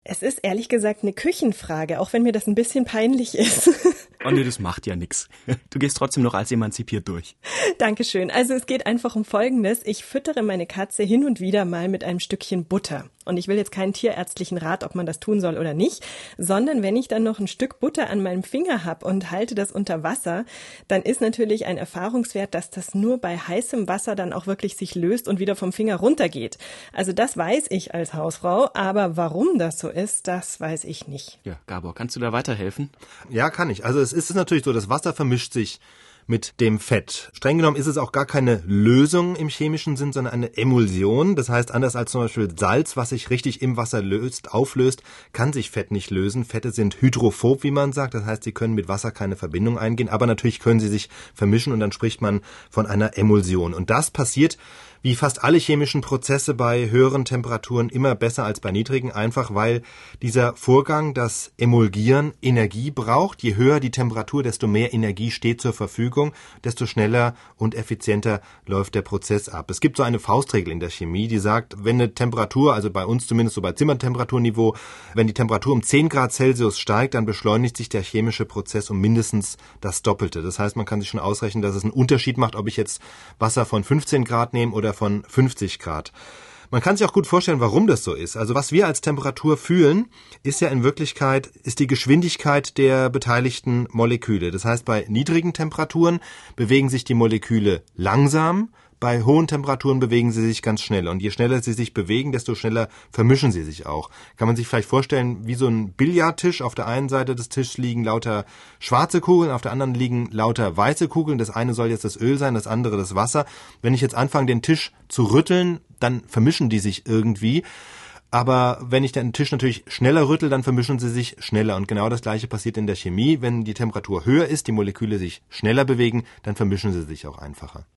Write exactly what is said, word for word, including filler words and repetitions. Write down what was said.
Es ist ehrlich gesagt eine Küchenfrage, auch wenn mir das ein bisschen peinlich ist. Oh nee, das macht ja nix. Du gehst trotzdem noch als emanzipiert durch. Dankeschön. Also es geht einfach um Folgendes. Ich füttere meine Katze hin und wieder mal mit einem Stückchen Butter. Und ich will jetzt keinen tierärztlichen Rat, ob man das tun soll oder nicht, sondern wenn ich dann noch ein Stück Butter an meinem Finger habe und halte das unter Wasser, dann ist natürlich ein Erfahrungswert, dass das nur bei heißem Wasser dann auch wirklich sich löst und wieder vom Finger runtergeht. Also das weiß ich als Hausfrau, aber warum das so ist, das weiß ich nicht. Ja, Gabor, kannst du da weiterhelfen? Ja, kann ich. Also es ist natürlich so, das Wasser vermischt sich mit dem Fett. Streng genommen ist es auch gar keine Lösung im chemischen Sinn, sondern eine Emulsion. Das heißt, anders als zum Beispiel Salz, was sich richtig im Wasser löst, auflöst, kann sich Fett nicht lösen. Fette sind hydrophob, wie man sagt. Das heißt, sie können mit Wasser keine Verbindung eingehen, aber natürlich können sie sich vermischen und dann spricht man von einer Emulsion. Und das passiert wie fast alle chemischen Prozesse bei höheren Temperaturen immer besser als bei niedrigen, einfach weil dieser Vorgang, das Emulgieren, Energie braucht. Je höher die Temperatur, desto mehr Energie steht zur Verfügung, desto schneller und effizienter läuft der Prozess ab. Es gibt so eine Faustregel in der Chemie, die sagt, wenn eine Temperatur, also bei uns zumindest so bei Zimmertemperaturniveau, wenn die Temperatur um zehn Grad Celsius steigt, dann beschleunigt sich der chemische Prozess um mindestens das Doppelte. Das heißt, man kann sich schon ausrechnen, dass es einen Unterschied macht, ob ich jetzt Wasser von fünfzehn Grad nehme oder von fünfzig Grad. Man kann sich auch gut vorstellen, warum das so ist. Also was wir als Temperatur fühlen, ist ja in Wirklichkeit, ist die Geschwindigkeit der beteiligten Moleküle. Das heißt, bei niedrigen Temperaturen bewegen sich die Moleküle langsam, bei hohen Temperaturen bewegen sie sich ganz schnell. Und je schneller sie sich bewegen, desto schneller vermischen sie sich auch. Kann man sich vielleicht vorstellen, wie so ein Billardtisch. Auf der einen Seite des Tisches liegen lauter schwarze Kugeln, auf der anderen liegen lauter weiße Kugeln. Das eine soll jetzt das Öl sein, das andere das Wasser. Wenn ich jetzt anfange, den Tisch zu rütteln, dann vermischen die sich irgendwie. Aber wenn ich den Tisch natürlich schneller rüttel, dann vermischen sie sich schneller. Und genau das Gleiche passiert in der Chemie. Wenn die Temperatur höher ist, die Moleküle sich schneller bewegen, dann vermischen sie sich auch einfacher.